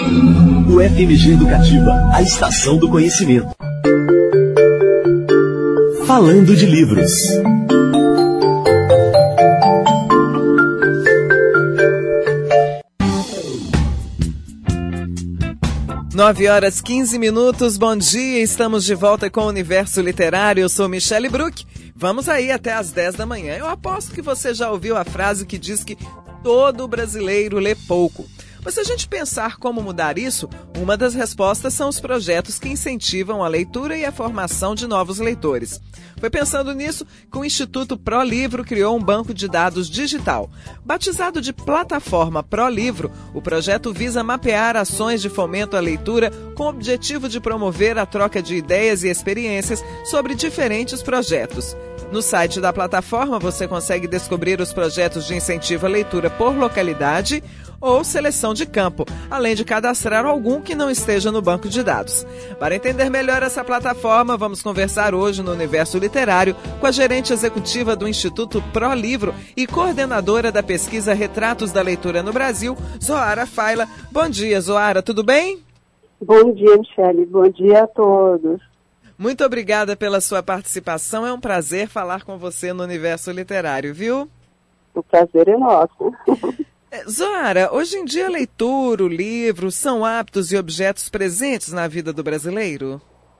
O FMG Educativa, a estação do conhecimento. Falando de livros. 9h15, bom dia, estamos de volta com o Universo Literário, eu sou Michele Bruck, vamos aí até às 10 da manhã. Eu aposto que você já ouviu a frase que diz que todo brasileiro lê pouco. Mas se a gente pensar como mudar isso, uma das respostas são os projetos que incentivam a leitura e a formação de novos leitores. Foi pensando nisso que o Instituto ProLivro criou um banco de dados digital. Batizado de Plataforma ProLivro, o projeto visa mapear ações de fomento à leitura com o objetivo de promover a troca de ideias e experiências sobre diferentes projetos. No site da plataforma você consegue descobrir os projetos de incentivo à leitura por localidade ou seleção de campo, além de cadastrar algum que não esteja no banco de dados. Para entender melhor essa plataforma, vamos conversar hoje no Universo Literário com a gerente executiva do Instituto ProLivro e coordenadora da pesquisa Retratos da Leitura no Brasil, Zoara Faila. Bom dia, Zoara, tudo bem? Bom dia, Michele. Bom dia a todos. Muito obrigada pela sua participação. É um prazer falar com você no Universo Literário, viu? O prazer é nosso. Zoara, hoje em dia a leitura, o livro, são hábitos e objetos presentes na vida do brasileiro?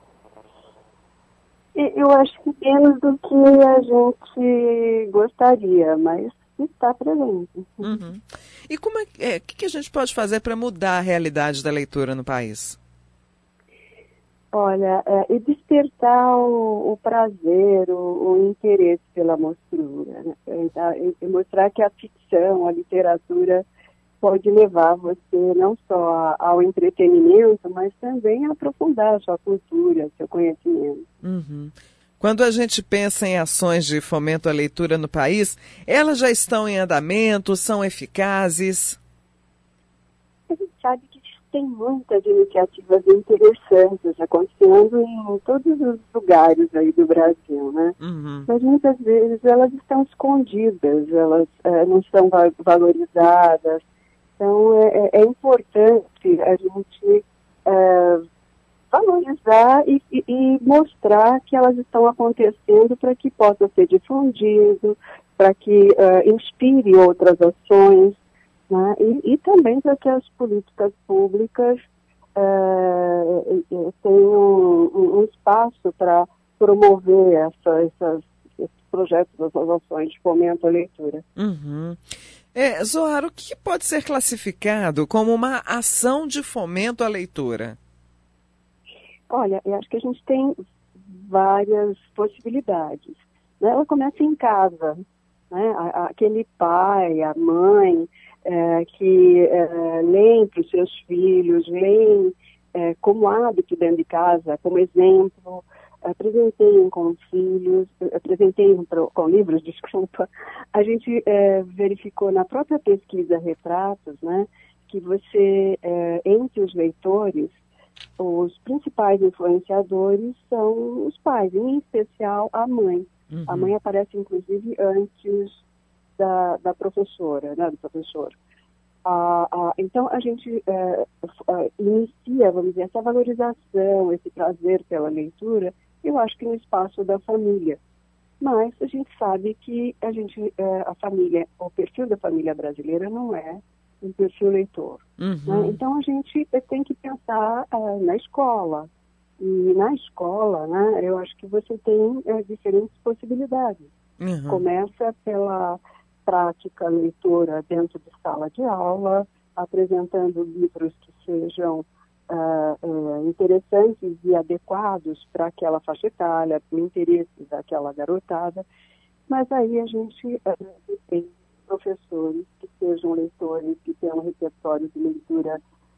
Eu acho que menos do que a gente gostaria, mas está presente. Uhum. E como que a gente pode fazer para mudar a realidade da leitura no país? Olha, e despertar o prazer, o interesse pela mostura, né? E mostrar que a ficção, a literatura pode levar você não só ao entretenimento, mas também a aprofundar a sua cultura, seu conhecimento. Uhum. Quando a gente pensa em ações de fomento à leitura no país, elas já estão em andamento, são eficazes? A gente sabe que tem muitas iniciativas interessantes acontecendo em todos os lugares aí do Brasil, né? Uhum. Mas muitas vezes elas estão escondidas, elas não são valorizadas. Então é importante a gente valorizar e mostrar que elas estão acontecendo para que possa ser difundido, para que inspire outras ações. Né? E também para que as políticas públicas tenham um espaço para promover esses projetos, essas ações de fomento à leitura. Uhum. Zoara, o que pode ser classificado como uma ação de fomento à leitura? Olha, eu acho que a gente tem várias possibilidades. Né? Ela começa em casa, né? Aquele pai, a mãe, que leem para os seus filhos, leem como hábito dentro de casa, como exemplo, apresentem com filhos, apresentem com livros, desculpa. A gente verificou na própria pesquisa Retratos, né, que você, entre os leitores, os principais influenciadores são os pais, em especial a mãe. Uhum. A mãe aparece, inclusive, antes da professora, né, do professor. Então, a gente inicia, vamos dizer, essa valorização, esse prazer pela leitura, eu acho que no espaço da família. Mas a gente sabe que a família, o perfil da família brasileira não é um perfil leitor. Uhum. Né? Então, a gente tem que pensar na escola. E na escola, né, eu acho que você tem diferentes possibilidades. Uhum. Começa pela prática leitora dentro de sala de aula, apresentando livros que sejam interessantes e adequados para aquela faixa etária, para o interesse daquela garotada. Mas aí a gente tem professores que sejam leitores, que tenham um repertório de leitura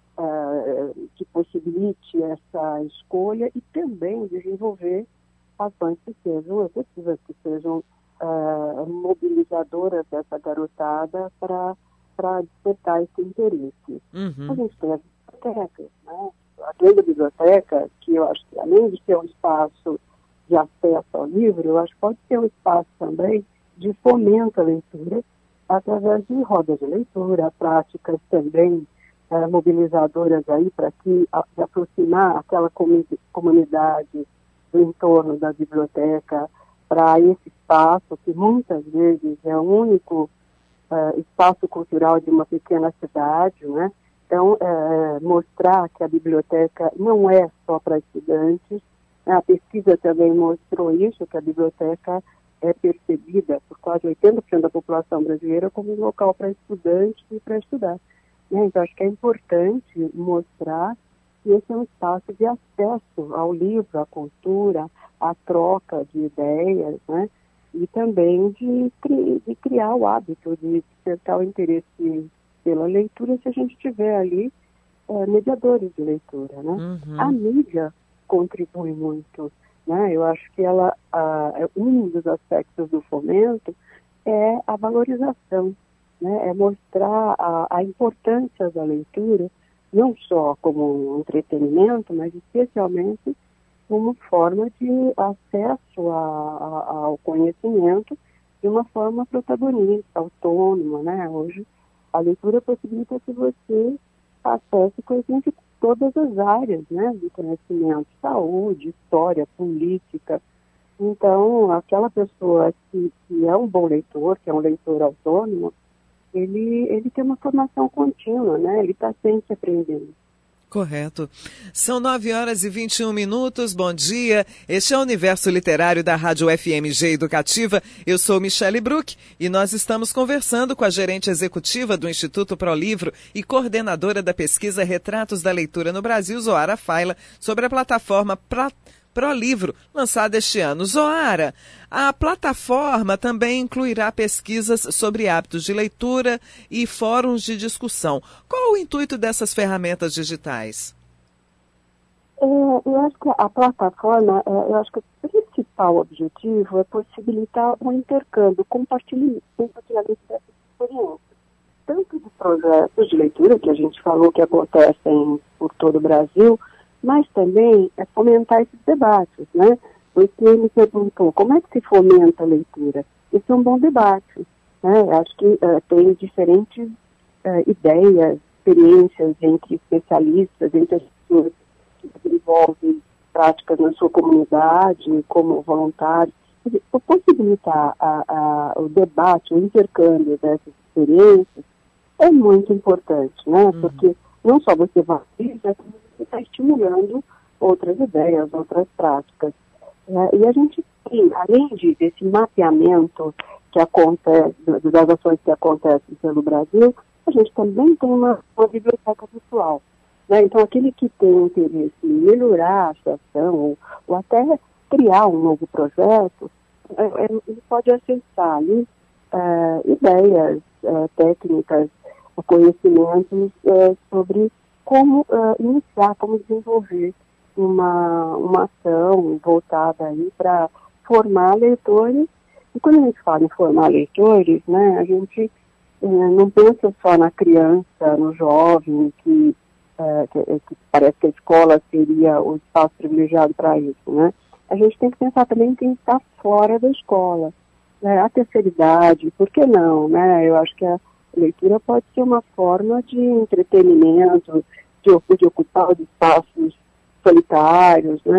que possibilite essa escolha e também desenvolver ações que sejam efetivas, que sejam mobilizadoras dessa garotada para despertar esse interesse. Uhum. A gente tem as bibliotecas, né? A grande biblioteca, que eu acho que além de ser um espaço de acesso ao livro, eu acho que pode ser um espaço também de fomento à leitura, através de rodas de leitura, práticas também mobilizadoras aí para aproximar aquela comunidade do entorno da biblioteca para esse espaço, que muitas vezes é o único espaço cultural de uma pequena cidade, né? Então, mostrar que a biblioteca não é só para estudantes. A pesquisa também mostrou isso, que a biblioteca é percebida por quase 80% da população brasileira como um local para estudantes e para estudar. Né? Então, acho que é importante mostrar que esse é um espaço de acesso ao livro, à cultura, à troca de ideias, né? E também de criar o hábito, de despertar o interesse pela leitura, se a gente tiver ali mediadores de leitura. Né? Uhum. A mídia contribui muito. Né? Eu acho que um dos aspectos do fomento é a valorização, né? É mostrar a importância da leitura, não só como um entretenimento, mas especialmente como forma de acesso ao conhecimento de uma forma protagonista, autônoma, né? Hoje, a leitura possibilita que você acesse conhecimento de todas as áreas, né, do conhecimento, saúde, história, política. Então, aquela pessoa que é um bom leitor, que é um leitor autônomo, ele tem uma formação contínua, né? Ele está sempre aprendendo. Correto. São 9h21. Bom dia. Este é o Universo Literário da Rádio FMG Educativa. Eu sou Michele Bruck e nós estamos conversando com a gerente executiva do Instituto ProLivro e coordenadora da pesquisa Retratos da Leitura no Brasil, Zoara Faila, sobre a plataforma ProLivro, lançada este ano. Zoara, a plataforma também incluirá pesquisas sobre hábitos de leitura e fóruns de discussão. Qual o intuito dessas ferramentas digitais? Eu acho que a plataforma, eu acho que o principal objetivo é possibilitar um intercâmbio, compartilhamento dessas experiências. Tanto de projetos de leitura, que a gente falou que acontecem por todo o Brasil, mas também é fomentar esses debates, né? Porque ele me perguntou, como é que se fomenta a leitura? Esse é um bom debate, né? Acho que tem diferentes ideias, experiências entre especialistas, entre as pessoas que desenvolvem práticas na sua comunidade, como voluntários. Possibilitar o debate, o intercâmbio dessas experiências é muito importante, né? Porque não só você valoriza, como você está estimulando outras ideias, outras práticas. E a gente tem, além desse mapeamento que acontece, das ações que acontecem pelo Brasil, a gente também tem uma biblioteca virtual. Né? Então, aquele que tem interesse em melhorar a situação, ou até criar um novo projeto, ele pode acessar ali ideias, técnicas, conhecimentos sobre como iniciar, como desenvolver uma ação voltada aí para formar leitores. E quando a gente fala em formar leitores, né, a gente não pensa só na criança, no jovem, que parece que a escola seria o espaço privilegiado para isso, né? A gente tem que pensar também em quem está fora da escola, né? A terceira idade, por que não, né? Eu acho que a leitura pode ser uma forma de entretenimento, de ocupar os espaços solitários, né?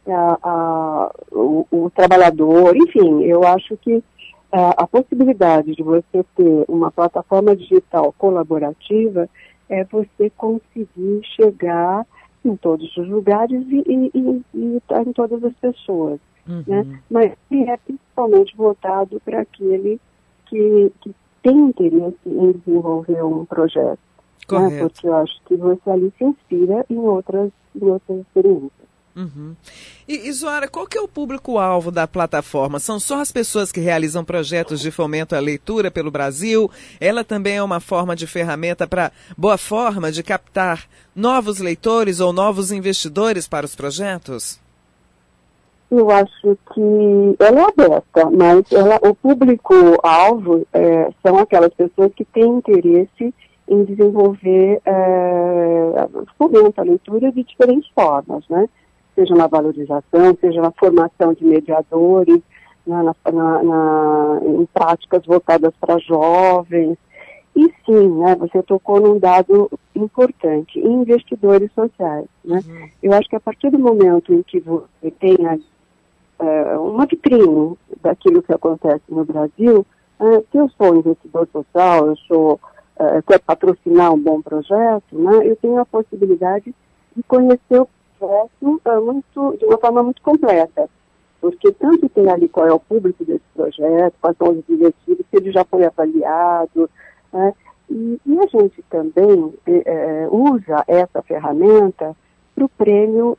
O trabalhador, enfim, eu acho que a possibilidade de você ter uma plataforma digital colaborativa é você conseguir chegar em todos os lugares e em todas as pessoas, né? Mas é principalmente voltado para aquele que tem interesse em desenvolver um projeto. Correto. Né? Porque eu acho que você ali se inspira em outras experiências. E Zoara, qual que é o público-alvo da plataforma? São só as pessoas que realizam projetos de fomento à leitura pelo Brasil? Ela também é uma forma de ferramenta boa forma de captar novos leitores ou novos investidores para os projetos? Eu acho que ela é aberta, mas o público-alvo são aquelas pessoas que têm interesse em desenvolver fomento à leitura de diferentes formas, né? Seja na valorização, seja na formação de mediadores, em práticas voltadas para jovens. E sim, né, você tocou num dado importante, investidores sociais. Né? Eu acho que a partir do momento em que você tenha uma vitrine daquilo que acontece no Brasil, se eu sou investidor social, quero patrocinar um bom projeto, né, eu tenho a possibilidade de conhecer o projeto de uma forma muito completa. Porque tanto tem ali qual é o público desse projeto, quais são os objetivos, se ele já foi avaliado, né? E a gente também usa essa ferramenta para o prêmio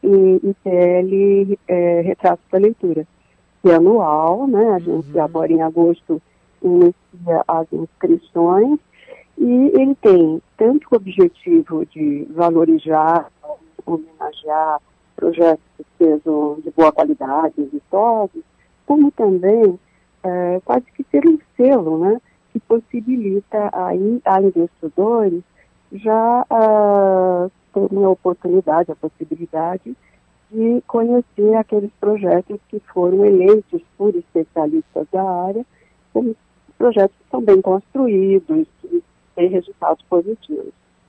IPL Retratos da Leitura, que é anual, né? A gente agora em agosto inicia as inscrições e ele tem tanto o objetivo de valorizar, homenagear projetos que sejam de boa qualidade, exitosos, como também quase que ser um selo, né, que possibilita a investidores já terem a oportunidade, a possibilidade de conhecer aqueles projetos que foram eleitos por especialistas da área como projetos que são bem construídos, que têm resultados positivos.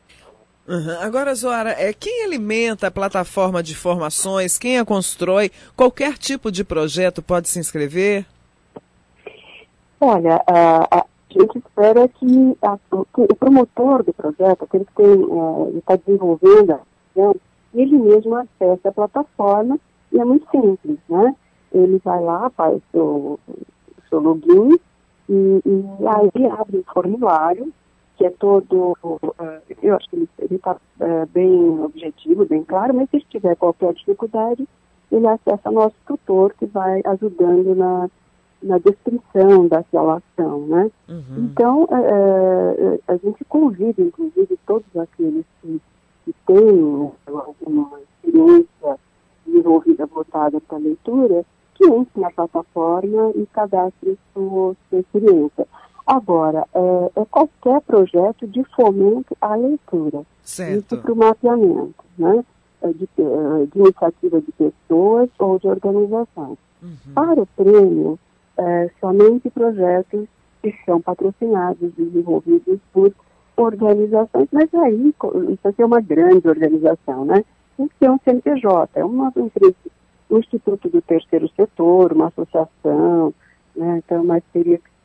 Agora, Zoara, quem alimenta a plataforma de formações, quem a constrói, qualquer tipo de projeto pode se inscrever? Olha, a gente espera que o promotor do projeto, aquele que está desenvolvendo a ação, ele mesmo acesse a plataforma e é muito simples, né? Ele vai lá, faz o seu login e aí abre um formulário que é todo, eu acho que ele está bem objetivo, bem claro, mas se tiver qualquer dificuldade, ele acessa nosso tutor que vai ajudando na descrição daquela ação, né? Então, a gente convida, inclusive, todos aqueles que têm alguma experiência desenvolvida voltada para a leitura, que entrem na plataforma e cadastrem sua experiência. Agora, é qualquer projeto de fomento à leitura. Certo. Isso para o mapeamento, né? De iniciativa de pessoas ou de organizações. Para o prêmio, somente projetos que são patrocinados, desenvolvidos por organizações, mas aí, isso aqui é uma grande organização, né? Tem que ter um CNPJ, uma empresa, um instituto do terceiro setor, uma associação, né? Então, mas teria que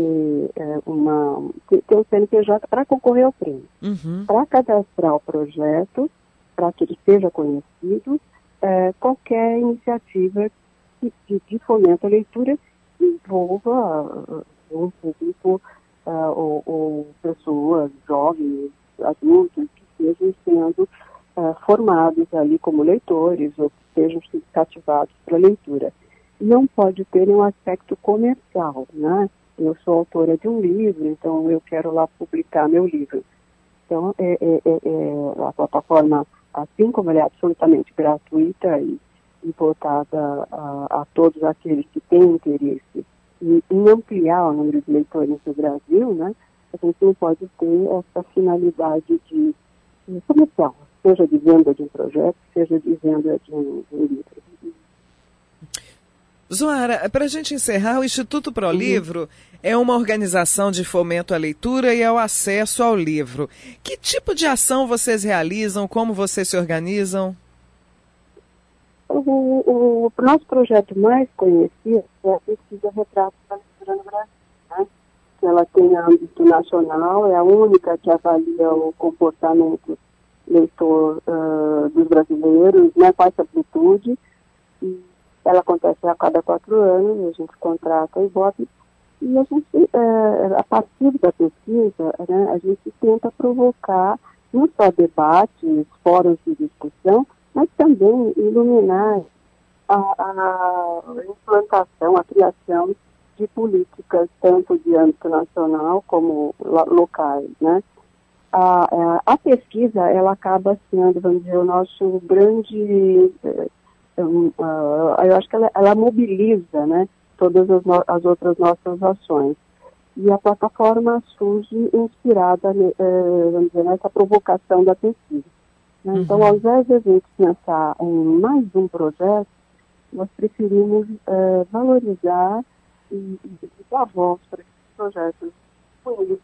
ter um CNPJ para concorrer ao prêmio. Para cadastrar o projeto, para que ele seja conhecido, qualquer iniciativa de fomento à leitura envolva um público ou pessoas, jovens, adultos, que estejam sendo formados ali como leitores ou que estejam cativados para a leitura. Não pode ter um aspecto comercial, né? Eu sou autora de um livro, então eu quero lá publicar meu livro. Então, a plataforma, assim como ela é absolutamente gratuita e voltada a todos aqueles que têm interesse em ampliar o número de leitores do Brasil, né? A gente não pode ter essa finalidade de comercial, seja de venda de um projeto, seja de venda de um livro. Zoara, para a gente encerrar, o Instituto ProLivro é uma organização de fomento à leitura e ao acesso ao livro. Que tipo de ação vocês realizam? Como vocês se organizam? O nosso projeto mais conhecido é a pesquisa Retratos da Leitura no Brasil, né? Ela tem âmbito nacional, é a única que avalia o comportamento leitor dos brasileiros, né, com essa amplitude. E ela acontece a cada 4 anos, a gente contrata a Ibope, e a gente, a partir da pesquisa, né, a gente tenta provocar não só debates, fóruns de discussão, mas também iluminar a implantação, a criação de políticas, tanto de âmbito nacional como locais, né? A pesquisa, ela acaba sendo, vamos dizer, o nosso grande... eu acho que ela mobiliza, né, todas as outras nossas ações. E a plataforma surge inspirada, vamos dizer, nessa provocação da pesquisa. Né? Então, ao invés de a gente pensar em mais um projeto, nós preferimos valorizar e dar voz para esses projetos bonitos,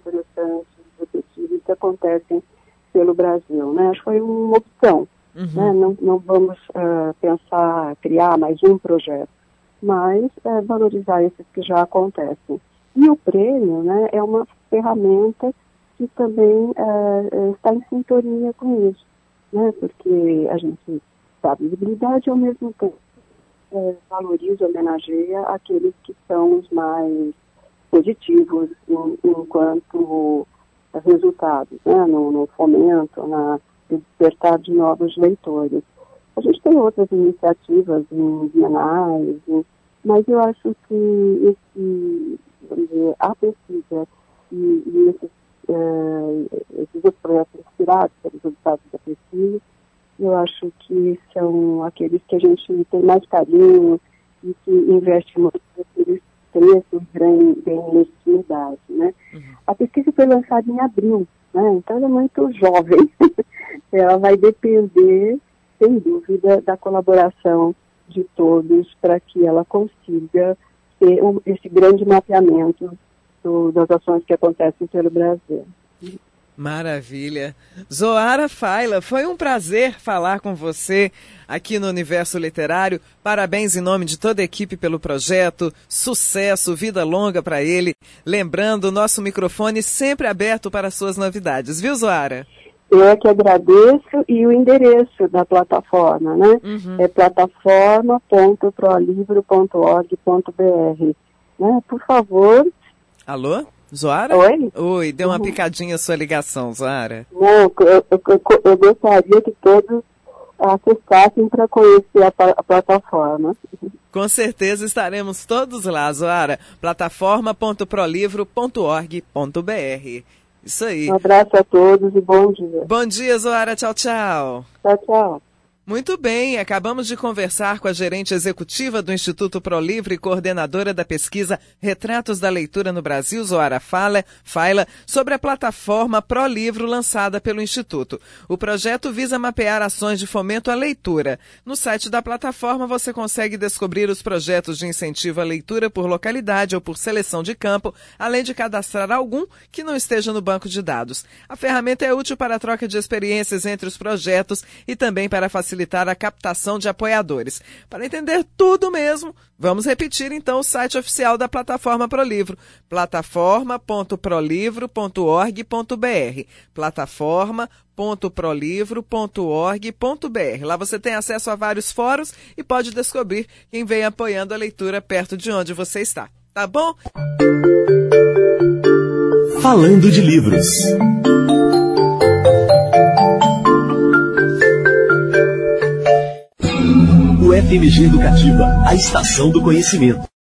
interessantes, efetivos que acontecem pelo Brasil, né? Acho que foi uma opção, né? Não vamos criar mais um projeto, mas valorizar esses que já acontecem. E o prêmio, né, é uma ferramenta que também está em sintonia com isso, né? Porque a gente dá visibilidade e ao mesmo tempo valoriza, homenageia aqueles que são os mais positivos enquanto resultados, né, no fomento, no despertar de novos leitores. A gente tem outras iniciativas em bienais, mas eu acho que a pesquisa e esses outros projetos inspirados pelos resultados da pesquisa, eu acho que são aqueles que a gente tem mais carinho e que investe muito naqueles preços bem legitimidade, né? A pesquisa foi lançada em abril, né? Então ela é muito jovem. Ela vai depender, sem dúvida, da colaboração de todos para que ela consiga ter esse grande mapeamento das ações que acontecem pelo Brasil. Maravilha. Zoara Fayla, foi um prazer falar com você aqui no Universo Literário. Parabéns em nome de toda a equipe pelo projeto. Sucesso, vida longa para ele. Lembrando, o nosso microfone sempre aberto para suas novidades. Viu, Zoara? Eu é que agradeço, e o endereço da plataforma, né? É plataforma.prolivro.org.br, né? Por favor. Alô? Zoara? Oi? Oi, deu uma picadinha a sua ligação, Zoara. Não, eu gostaria que todos acessassem para conhecer a plataforma. Com certeza estaremos todos lá, Zoara. plataforma.prolivro.org.br. Isso aí. Um abraço a todos e bom dia. Bom dia, Zoara. Tchau, tchau. Tchau, tchau. Muito bem, acabamos de conversar com a gerente executiva do Instituto ProLivro e coordenadora da pesquisa Retratos da Leitura no Brasil, Zoara Fayla, sobre a plataforma ProLivro lançada pelo Instituto. O projeto visa mapear ações de fomento à leitura. No site da plataforma você consegue descobrir os projetos de incentivo à leitura por localidade ou por seleção de campo, além de cadastrar algum que não esteja no banco de dados. A ferramenta é útil para a troca de experiências entre os projetos e também para facilitar a captação de apoiadores. Para entender tudo mesmo, vamos repetir então o site oficial da plataforma ProLivro, plataforma.prolivro.org.br, plataforma.prolivro.org.br. Lá você tem acesso a vários fóruns e pode descobrir quem vem apoiando a leitura perto de onde você está. Tá bom? Falando de livros. O FMG Educativa, a estação do conhecimento.